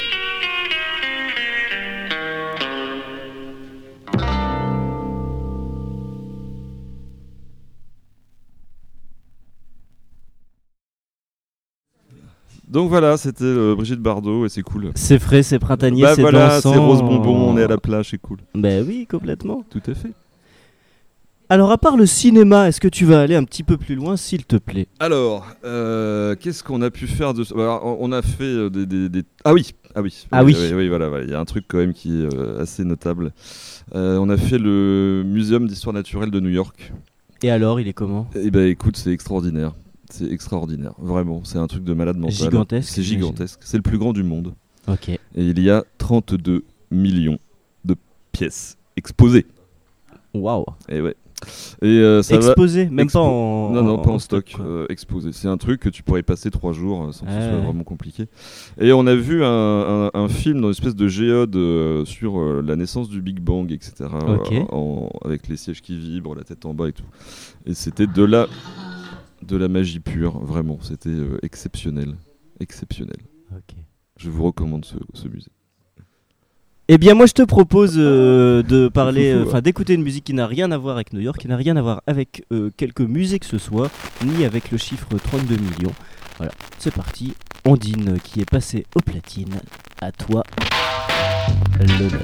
Donc voilà, c'était euh, Brigitte Bardot et c'est cool. C'est frais, c'est printanier, Bah c'est voilà, dansant. c'est rose bonbon, on est à la plage, c'est cool. Bah oui, complètement. Tout à fait. Alors, à part le cinéma, est-ce que tu vas aller un petit peu plus loin, s'il te plaît ? Alors, euh, qu'est-ce qu'on a pu faire de... Alors, on a fait euh, des, des, des... Ah oui, ah oui. Ah oui. Oui, oui, oui, voilà, voilà. Il y a un truc quand même qui est euh, assez notable. Euh, on a fait le Muséum d'histoire naturelle de New York. Et alors, il est comment ? Eh ben, écoute, c'est extraordinaire. C'est extraordinaire, vraiment. C'est un truc de malade mental. Gigantesque. C'est gigantesque. C'est le plus grand du monde. Ok. Et il y a trente-deux millions de pièces exposées. Waouh. Et ouais. Et euh, ça exposé, va... même Expo... pas en non non pas en, en stock, stock euh, exposé. C'est un truc que tu pourrais passer trois jours euh, sans que ah ce soit ouais. vraiment compliqué. Et on a vu un, un, un film dans une espèce de géode euh, sur euh, la naissance du Big Bang, et cetera. Okay. Euh, en, avec les sièges qui vibrent, la tête en bas et tout. Et c'était de la de la magie pure, vraiment. C'était euh, exceptionnel, exceptionnel. Ok. Je vous recommande ce, ce musée. Eh bien, moi, je te propose euh, de parler, enfin, fou, ouais. d'écouter une musique qui n'a rien à voir avec New York, qui n'a rien à voir avec euh, quelque musée que ce soit, ni avec le chiffre trente-deux millions. Voilà, c'est parti. Ondine, qui est passée aux platines. À toi, l'honneur.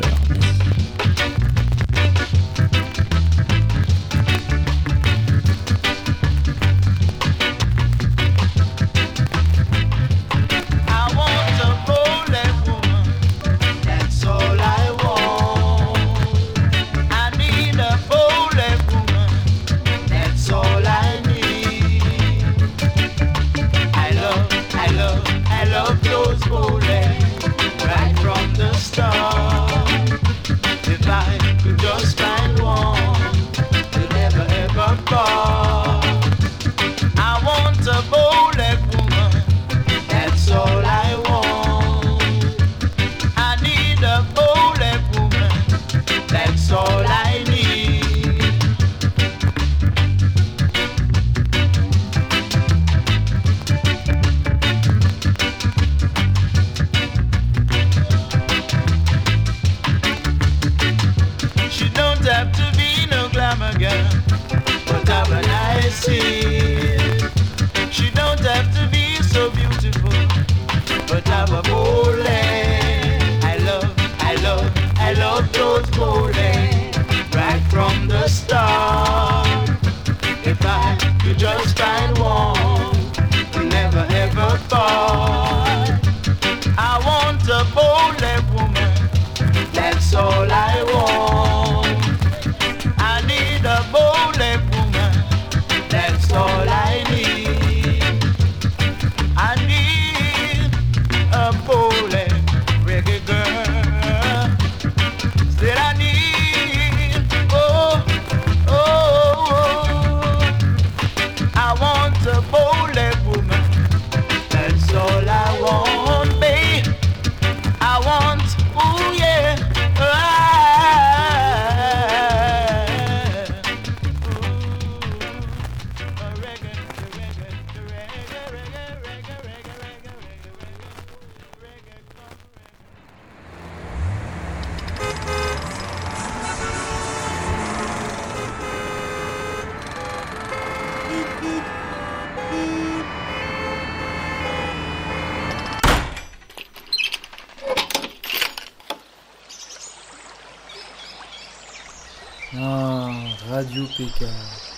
Ah, Radio Pékin.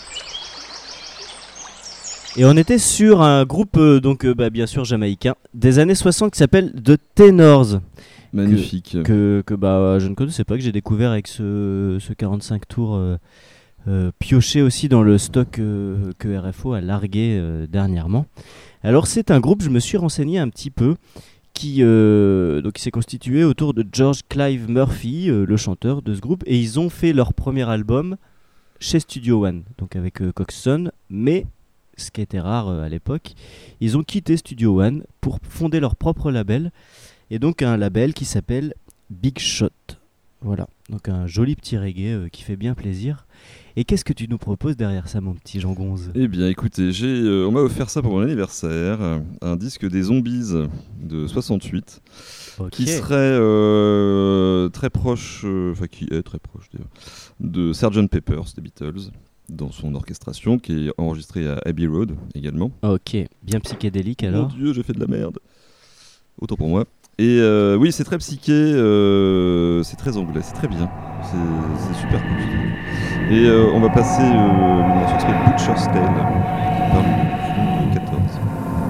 Et on était sur un groupe, euh, donc euh, bah, bien sûr jamaïcain, des années soixante qui s'appelle The Tenors. Magnifique. Que, que, que bah, je ne connaissais pas, que j'ai découvert avec ce, ce quarante-cinq tours euh, euh, pioché aussi dans le stock euh, que R F O a largué euh, dernièrement. Alors c'est un groupe, je me suis renseigné un petit peu, qui, euh, donc, qui s'est constitué autour de George Clive Murphy, euh, le chanteur de ce groupe, et ils ont fait leur premier album chez Studio One, donc avec euh, Coxon, mais ce qui était rare euh, à l'époque, ils ont quitté Studio One pour fonder leur propre label, et donc un label qui s'appelle Big Shot. Voilà, donc un joli petit reggae euh, qui fait bien plaisir. Et qu'est-ce que tu nous proposes derrière ça, mon petit Jean Gonze ? Eh bien, écoutez, j'ai, euh, on m'a offert ça pour mon anniversaire, euh, un disque des Zombies de soixante-huit, okay. qui serait euh, très proche, enfin euh, qui est très proche d'ailleurs, de sergeant Pepper's des Beatles, dans son orchestration, qui est enregistrée à Abbey Road également. Ok, bien psychédélique alors. Mon Dieu, j'ai fait de la merde. Autant pour moi. Et euh, oui, c'est très psyché, euh, c'est très anglais, c'est très bien. C'est, c'est super cool. Et euh, on va passer euh, le morceau qui s'appelle Butcher's Tale, qui parle du quatorze.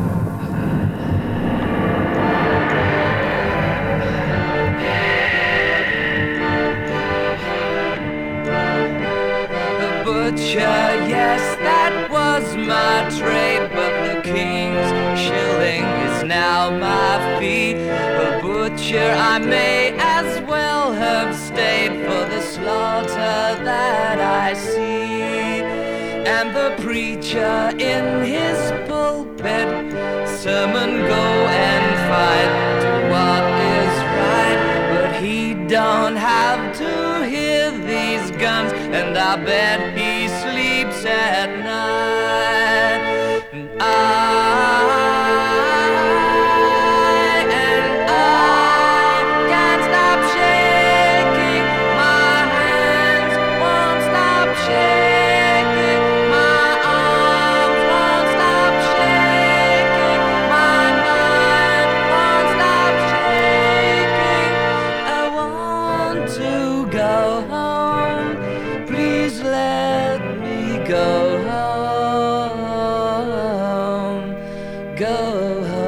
Butcher, yes, that was my trade, but the king's shilling is now my feet. A butcher, I may as well have stayed for the slaughter that I see. And the preacher in his pulpit, sermon, go and fight, do what is right, but he don't have to hear these guns, and I bet he sleeps at night. And I, and I can't stop shaking, my hands won't stop shaking, my arms won't stop shaking, my mind won't stop shaking. I want to go home, please let me go home, go home.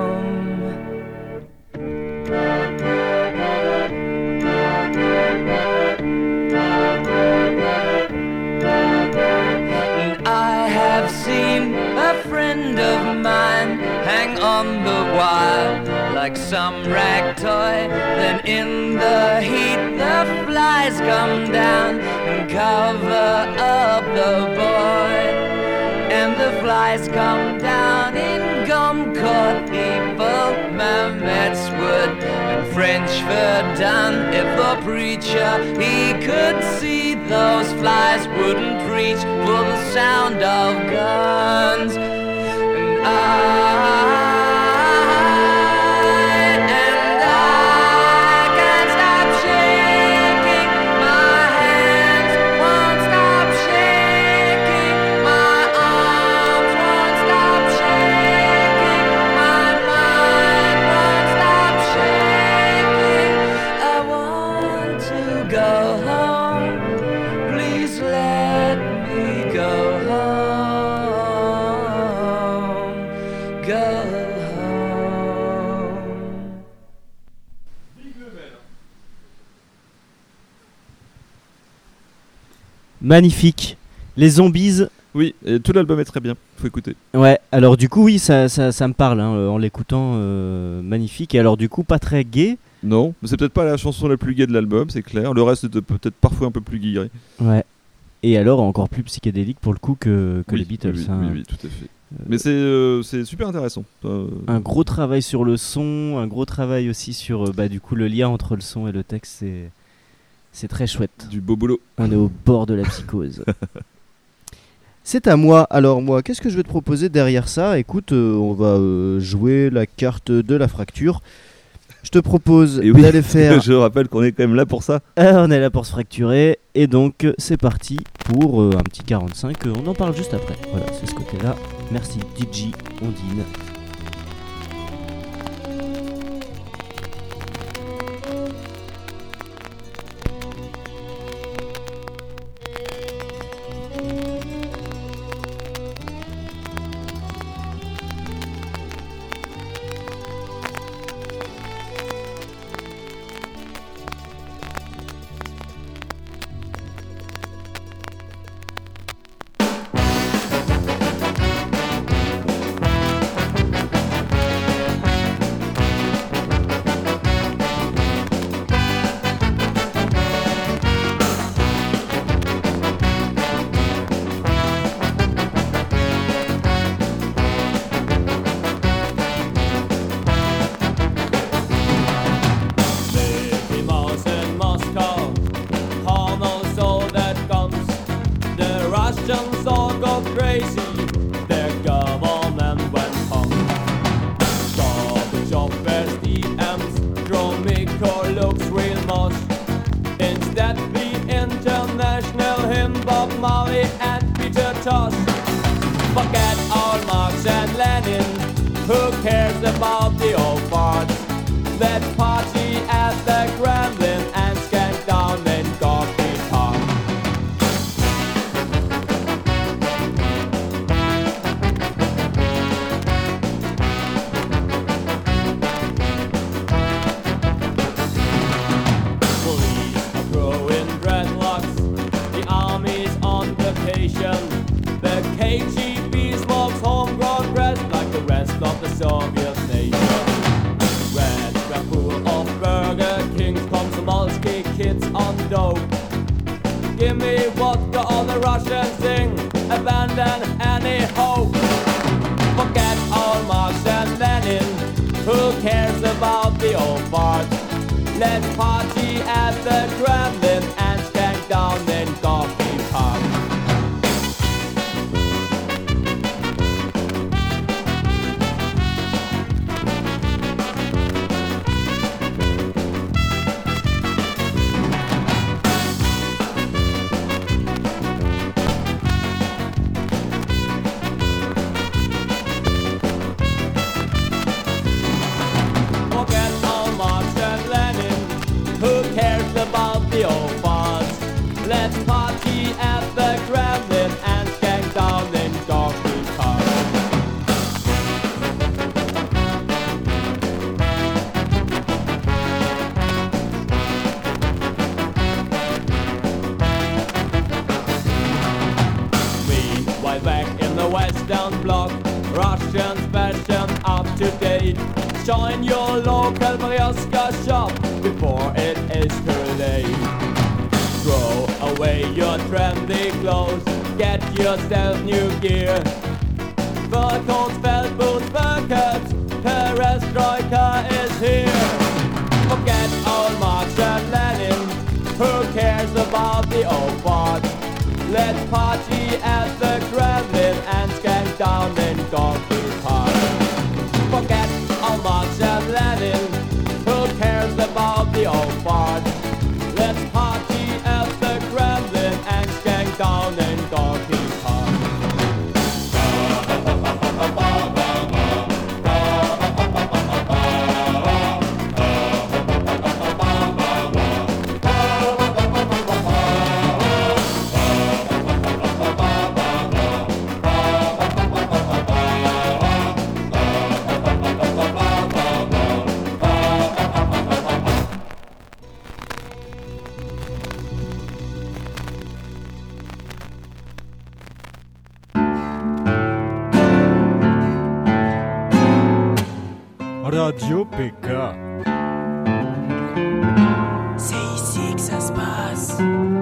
And I have seen a friend of mine hang on the wire like some rag toy. Then in the heat the flies come down and cover up the boy. And the flies come down in Gomcourt, Evil, Mamet's Wood, and French Verdun. If the preacher, he could see those flies, wouldn't reach for the sound of guns. And I Magnifique. Les Zombies. Oui, et tout l'album est très bien, faut écouter. Ouais, alors du coup, oui, ça, ça, ça me parle hein, en l'écoutant. Euh, magnifique. Et alors, du coup, pas très gai. Non, mais c'est peut-être pas la chanson la plus gaie de l'album, c'est clair. Le reste était peut-être parfois un peu plus guiré. Ouais. Et alors, encore plus psychédélique pour le coup que, que oui, les Beatles. Oui, hein. oui, oui, tout à fait. Mais c'est, euh, c'est super intéressant. Euh... Un gros travail sur le son, un gros travail aussi sur bah, du coup, le lien entre le son et le texte. C'est, c'est très chouette. Du beau boulot. On est au bord de la psychose. C'est à moi. Alors moi, qu'est-ce que je vais te proposer derrière ça ? Écoute, euh, on va euh, jouer la carte de la fracture. Je te propose et oui, d'aller faire... Je rappelle qu'on est quand même là pour ça. Euh, on est là pour se fracturer. Et donc, c'est parti pour euh, un petit quarante-cinq. On en parle juste après. Voilà, c'est ce côté-là. Merci D J Ondine. That party at the Gremlin and skank down in Gone. Komolsky kids on dope. Give me vodka, all the Russians sing. Abandon any hope. Forget all Marx and Lenin. Who cares about the old part? Let's party at the Kremlin and skank down in Gorky Park. About the old bars. Let's party at the Kremlin and skank down in Gorky Park. Meanwhile back in the Western Bloc, Russians fashion up to date. Join your local Brioska shop before it is too late. Throw away your trendy clothes, get yourself new gear. Fur coats, felt boots, fur caps, perestroika is here. Forget old Marx and Lenin, who cares about the old part? Let's party at the Kremlin and skank down in Gorky Park. Forget all Marx and Lenin, who cares about the old part? Let's party at the Kremlin and skank down in Gorky Park. Radio P K. C'est ici que ça se passe.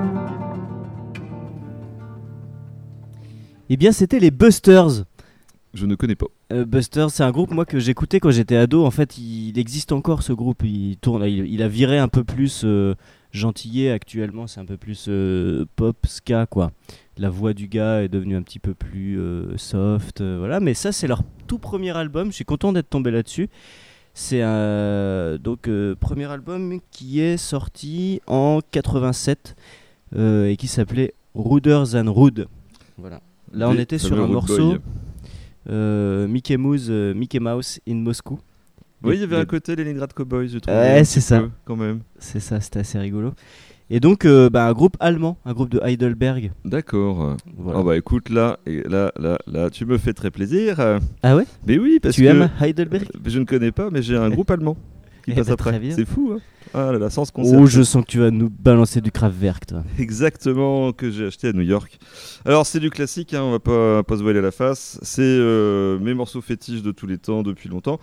Eh bien, c'était les Busters. Je ne connais pas. Euh, Busters, c'est un groupe moi que j'écoutais quand j'étais ado. En fait, il, il existe encore ce groupe. Il tourne, il, il a viré un peu plus euh, gentillet actuellement. C'est un peu plus euh, pop ska quoi. La voix du gars est devenue un petit peu plus euh, soft, euh, voilà. Mais ça, c'est leur tout premier album. Je suis content d'être tombé là-dessus. C'est un donc euh, premier album qui est sorti en quatre-vingt-sept euh, et qui s'appelait Ruder Than Rude. Voilà. Là, on Des était sur fameux un Rude morceau Boy. euh, Mickey Mouse, euh, Mickey Mouse in Moscou. Oui, il y avait un côté Leningrad Cowboys, je trouve. Ouais, c'est ça. Peu, quand même. C'est ça, c'était assez rigolo. Et donc, euh, bah, un groupe allemand, un groupe de Heidelberg. D'accord. Voilà. Oh bah écoute, là, et là, là, là, tu me fais très plaisir. Ah ouais? Mais oui, parce tu que... Tu aimes Heidelberg? Je ne connais pas, mais j'ai un groupe allemand qui Eh passe bah, après. très bien. C'est fou, hein. Ah là là, sans se concerter. Oh, je sens que tu vas nous balancer du Kraftwerk, toi. Exactement, que j'ai acheté à New York. Alors c'est du classique, hein, on va pas, pas se voiler la face. C'est euh, mes morceaux fétiches de tous les temps, depuis longtemps.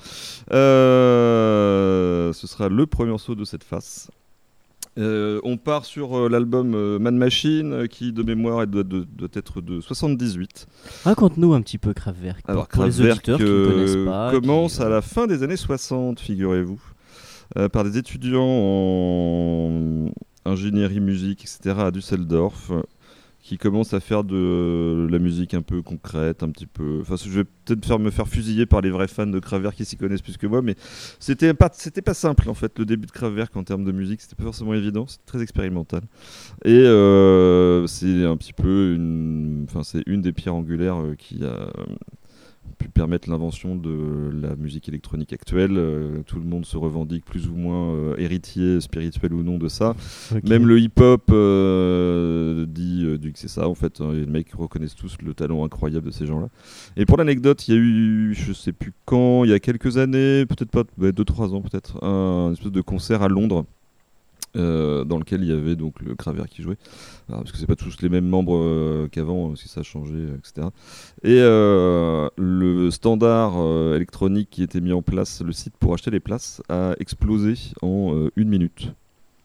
Euh, ce sera le premier morceau de cette face. Euh, on part sur euh, l'album euh, Man Machine, euh, qui de mémoire doit, doit, doit être de soixante-dix-huit. Raconte-nous un petit peu Kraftwerk. Alors pour les Kraftwerk auditeurs qui ne connaissent pas. commence qui... à la fin des années soixante, figurez-vous. Euh, par des étudiants en ingénierie musique, et cetera à Düsseldorf, euh, qui commencent à faire de euh, la musique un peu concrète, un petit peu... Enfin, je vais peut-être faire, me faire fusiller par les vrais fans de Kraftwerk qui s'y connaissent plus que moi, mais c'était pas, c'était pas simple, en fait, le début de Kraftwerk en termes de musique, c'était pas forcément évident, c'était très expérimental. Et euh, c'est un petit peu une... Enfin, c'est une des pierres angulaires euh, qui a... pu permettre l'invention de la musique électronique actuelle. Euh, tout le monde se revendique plus ou moins euh, héritier, spirituel ou non de ça. Okay. Même le hip-hop euh, dit, euh, dit que c'est ça en fait. Hein, et les mecs reconnaissent tous le talent incroyable de ces gens-là. Et pour l'anecdote, il y a eu, je sais plus quand, il y a quelques années, peut-être pas, deux trois ans peut-être, un, un espèce de concert à Londres. Euh, dans lequel il y avait donc le Kraftwerk qui jouait. Alors, parce que c'est pas tous les mêmes membres euh, qu'avant, si ça a changé, euh, et cetera. Et euh, le standard euh, électronique qui était mis en place, le site pour acheter les places, a explosé en euh, une minute.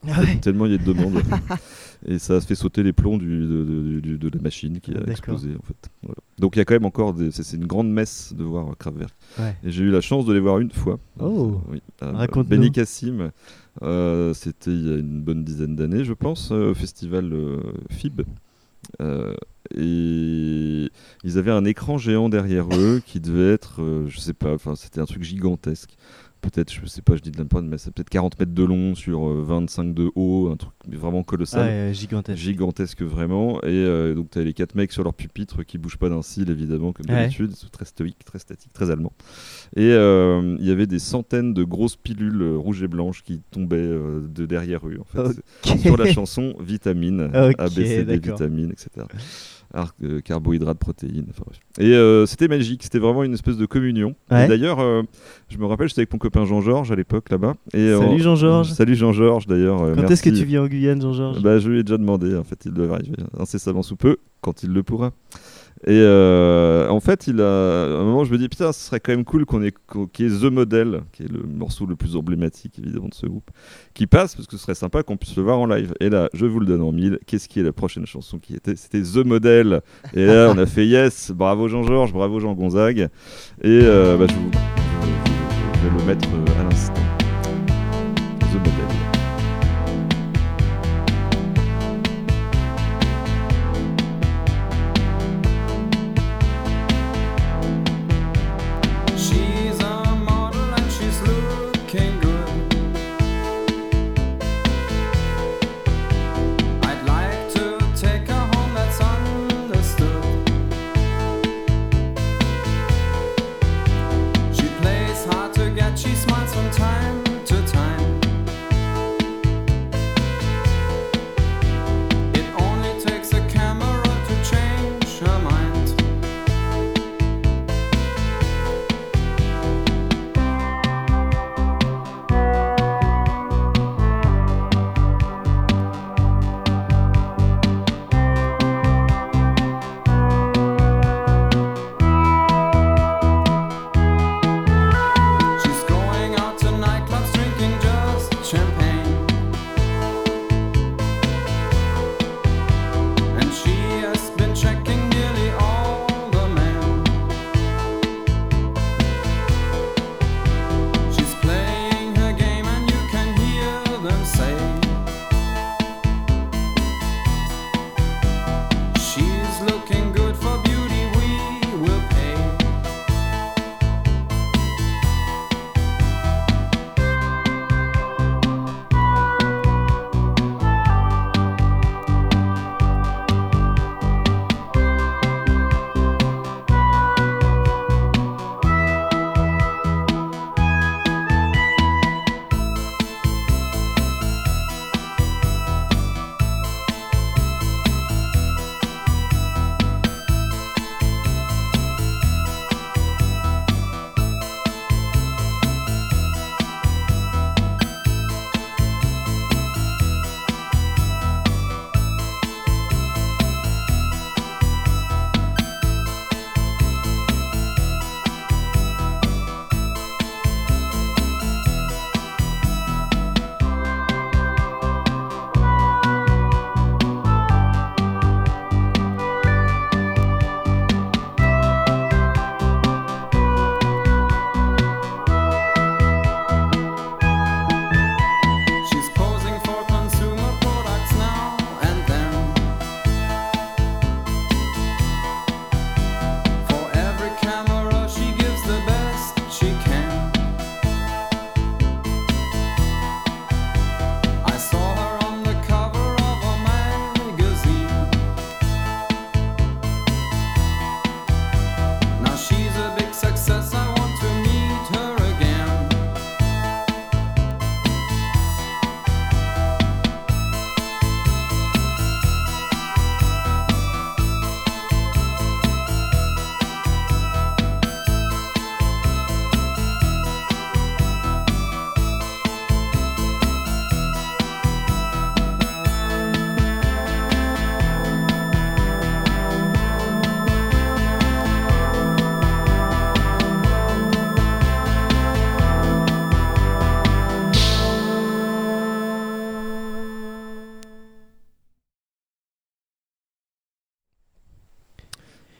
Ah ouais. Tellement il y a de demandes. Et ça a fait sauter les plombs du, de, de, de, de la machine qui a D'accord. explosé en fait. Voilà. Donc il y a quand même encore des, c'est, c'est une grande messe de voir Kraftwerk. Ouais. Et j'ai eu la chance de les voir une fois. Oh. Oui, à Raconte-nous. Beni Kassim. Euh, c'était il y a une bonne dizaine d'années, je pense, euh, au festival euh, F I B. Euh, et ils avaient un écran géant derrière eux qui devait être, euh, je sais pas, enfin c'était un truc gigantesque. Peut-être, je sais pas, je dis de n'importe quoi, mais c'est peut-être quarante mètres de long sur euh, vingt-cinq de haut, un truc vraiment colossal. Ah ouais, gigantesque. Gigantesque vraiment. Et euh, donc t'as les quatre mecs sur leur pupitre qui bougent pas d'un cil évidemment comme Ouais. d'habitude, ils sont très stoïques, très statiques, très allemands. Et euh, il y avait des centaines de grosses pilules euh, rouges et blanches qui tombaient euh, de derrière eux en fait. Ok. Sur la chanson Vitamine, Ok, A B C D, d'accord. vitamines, et cetera. Alors, euh, carbohydrates, protéines, enfin bref. Et euh, c'était magique, c'était vraiment une espèce de communion. Ouais. Et d'ailleurs, euh, je me rappelle, j'étais avec mon copain Jean-Georges à l'époque là-bas. Et, Salut euh, Jean-Georges. Salut Jean-Georges d'ailleurs. euh, Quand merci. est-ce que tu viens en Guyane, Jean-Georges? Bah, je lui ai déjà demandé, en fait, il devrait arriver incessamment sous peu, quand il le pourra. Et euh, en fait, il a... à un moment, je me dis, putain, ce serait quand même cool qu'on ait, qu'on- qu'il y ait The Model, qui est le morceau le plus emblématique, évidemment, de ce groupe, qui passe, parce que ce serait sympa qu'on puisse le voir en live. Et là, je vous le donne en mille. Qu'est-ce qui est la prochaine chanson qui était? C'était The Model. Et là, on a fait yes, bravo Jean-Georges, bravo Jean Gonzague. Et euh, bah, je, vous... je vais le mettre euh, à l'instant. The Model. She's a model and she's looking good. I'd like to take her home, that's understood. She plays hard to get, she smiles from time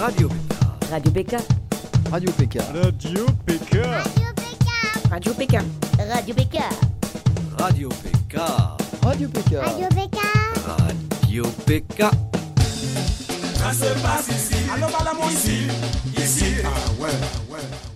Radio P K. Radio P K. Radio P K. Radio P K. Radio P K. Radio P K. Radio P K. Radio P K. Radio P K. Radio P K. Ça se passe ici. Allô, madame, ici. Ici. Ah ouais, ouais.